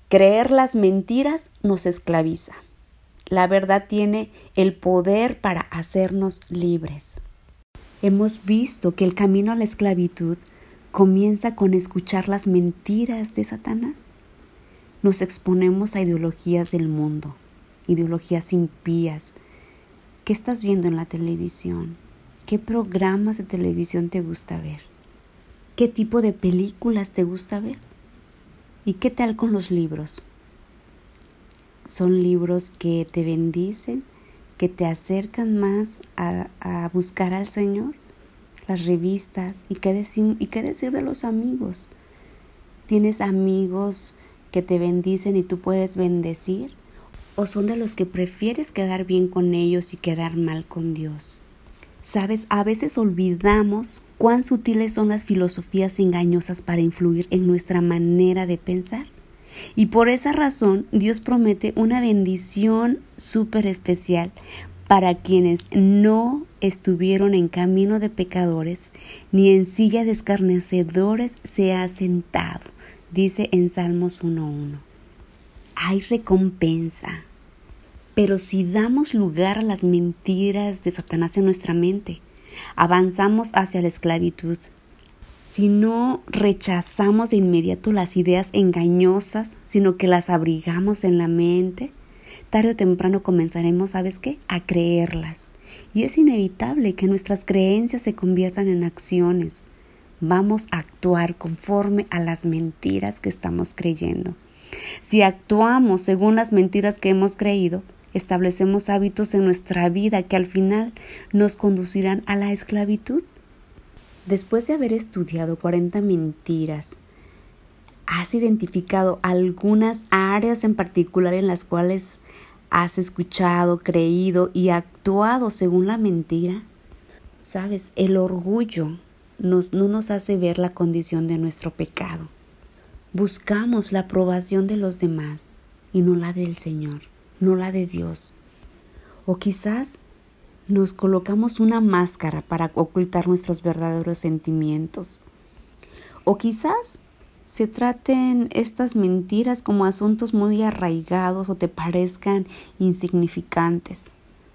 Creer las mentiras nos esclaviza. La verdad tiene el poder para hacernos libres. Hemos visto que el camino a la esclavitud comienza con escuchar las mentiras de Satanás. Nos exponemos a ideologías del mundo, ideologías impías. ¿Qué estás viendo en la televisión? ¿Qué programas de televisión te gusta ver? ¿Qué tipo de películas te gusta ver? ¿Y qué tal con los libros? ¿Son libros que te bendicen, que te acercan más a buscar al Señor? Las revistas, ¿y qué decir de los amigos? ¿Tienes amigos que te bendicen y tú puedes bendecir? ¿O son de los que prefieres quedar bien con ellos y quedar mal con Dios? ¿Sabes? A veces olvidamos cuán sutiles son las filosofías engañosas para influir en nuestra manera de pensar. Y por esa razón, Dios promete una bendición súper especial para quienes no estuvieron en camino de pecadores, ni en silla de escarnecedores se ha sentado, dice en Salmos 1:1. Hay recompensa. Pero si damos lugar a las mentiras de Satanás en nuestra mente, avanzamos hacia la esclavitud. Si no rechazamos de inmediato las ideas engañosas, sino que las abrigamos en la mente, tarde o temprano comenzaremos, ¿sabes qué?, a creerlas. Y es inevitable que nuestras creencias se conviertan en acciones. Vamos a actuar conforme a las mentiras que estamos creyendo. Si actuamos según las mentiras que hemos creído, establecemos hábitos en nuestra vida que al final nos conducirán a la esclavitud. Después de haber estudiado 40 mentiras, ¿has identificado algunas áreas en particular en las cuales has escuchado, creído y actuado según la mentira? ¿Sabes? El orgullo no nos hace ver la condición de nuestro pecado. Buscamos la aprobación de los demás y no la del Señor, no la de Dios. O quizás nos colocamos una máscara para ocultar nuestros verdaderos sentimientos. O quizás se traten estas mentiras como asuntos muy arraigados o te parezcan insignificantes.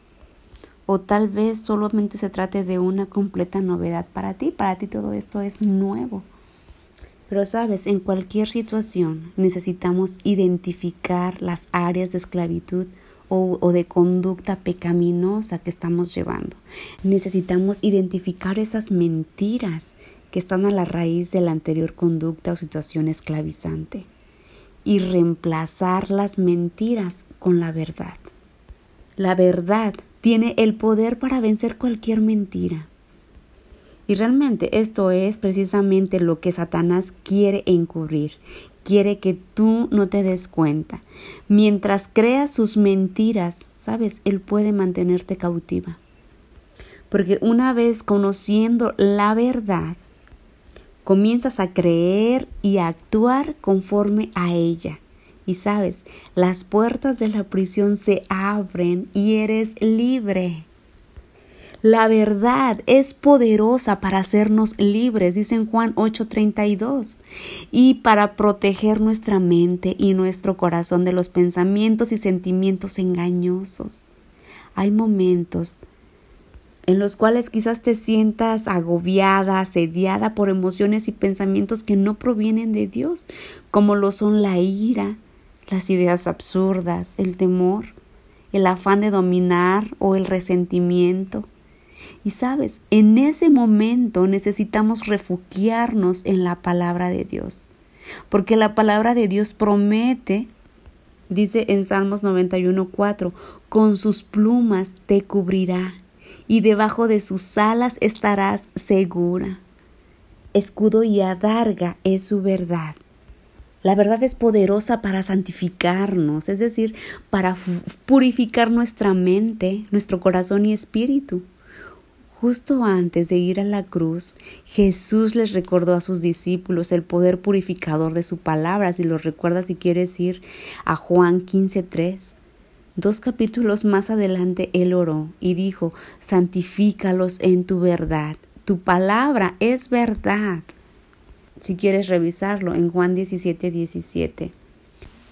O tal vez solamente se trate de una completa novedad para ti. Para ti todo esto es nuevo. Pero sabes, en cualquier situación necesitamos identificar las áreas de esclavitud o de conducta pecaminosa que estamos llevando. Necesitamos identificar esas mentiras que están a la raíz de la anterior conducta o situación esclavizante y reemplazar las mentiras con la verdad. La verdad tiene el poder para vencer cualquier mentira. Y realmente esto es precisamente lo que Satanás quiere encubrir. Quiere que tú no te des cuenta. Mientras creas sus mentiras, ¿sabes? Él puede mantenerte cautiva. Porque una vez conociendo la verdad, comienzas a creer y a actuar conforme a ella. Y sabes, las puertas de la prisión se abren y eres libre. La verdad es poderosa para hacernos libres, dice en Juan 8:32, y para proteger nuestra mente y nuestro corazón de los pensamientos y sentimientos engañosos. Hay momentos en los cuales quizás te sientas agobiada, asediada por emociones y pensamientos que no provienen de Dios, como lo son la ira, las ideas absurdas, el temor, el afán de dominar o el resentimiento. Y sabes, en ese momento necesitamos refugiarnos en la palabra de Dios, porque la palabra de Dios promete, dice en Salmos 91:4, con sus plumas te cubrirá y debajo de sus alas estarás segura. Escudo y adarga es su verdad. La verdad es poderosa para santificarnos, es decir, para purificar nuestra mente, nuestro corazón y espíritu. Justo antes de ir a la cruz, Jesús les recordó a sus discípulos el poder purificador de su palabra. Si lo recuerdas, si quieres ir a Juan 15:3. 2 capítulos más adelante él oró y dijo: santifícalos en tu verdad. Tu palabra es verdad. Si quieres revisarlo en Juan 17:17.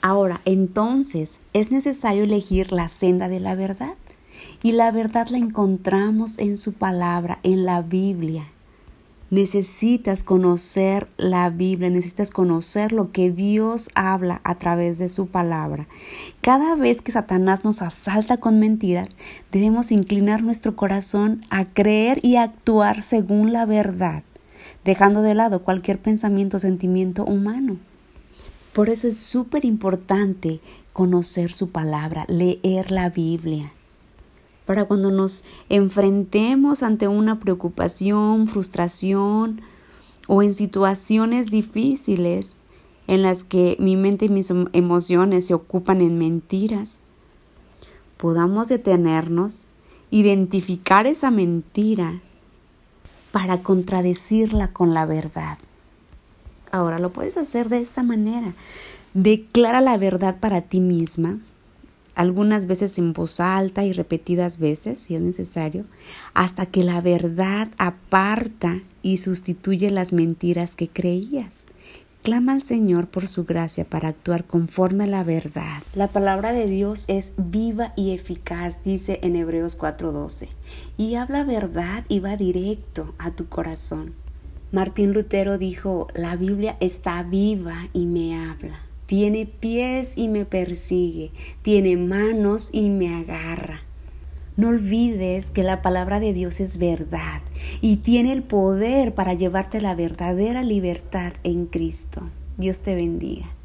Ahora, entonces, es necesario elegir la senda de la verdad. Y la verdad la encontramos en su palabra, en la Biblia. Necesitas conocer la Biblia, necesitas conocer lo que Dios habla a través de su palabra. Cada vez que Satanás nos asalta con mentiras, debemos inclinar nuestro corazón a creer y actuar según la verdad, dejando de lado cualquier pensamiento o sentimiento humano. Por eso es súper importante conocer su palabra, leer la Biblia. Para cuando nos enfrentemos ante una preocupación, frustración o en situaciones difíciles en las que mi mente y mis emociones se ocupan en mentiras, podamos detenernos, identificar esa mentira para contradecirla con la verdad. Ahora lo puedes hacer de esta manera. Declara la verdad para ti misma, algunas veces en voz alta y repetidas veces, si es necesario, hasta que la verdad aparta y sustituye las mentiras que creías. Clama al Señor por su gracia para actuar conforme a la verdad. La palabra de Dios es viva y eficaz, dice en Hebreos 4:12, y habla verdad y va directo a tu corazón. Martín Lutero dijo, la Biblia está viva y me habla. Tiene pies y me persigue, tiene manos y me agarra. No olvides que la palabra de Dios es verdad y tiene el poder para llevarte a la verdadera libertad en Cristo. Dios te bendiga.